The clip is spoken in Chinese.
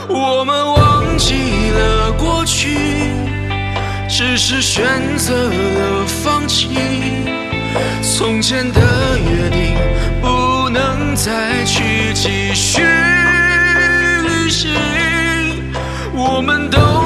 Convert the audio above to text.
我们忘记了过去，只是选择了放弃。从前的约定不能再去继续旅行，我们都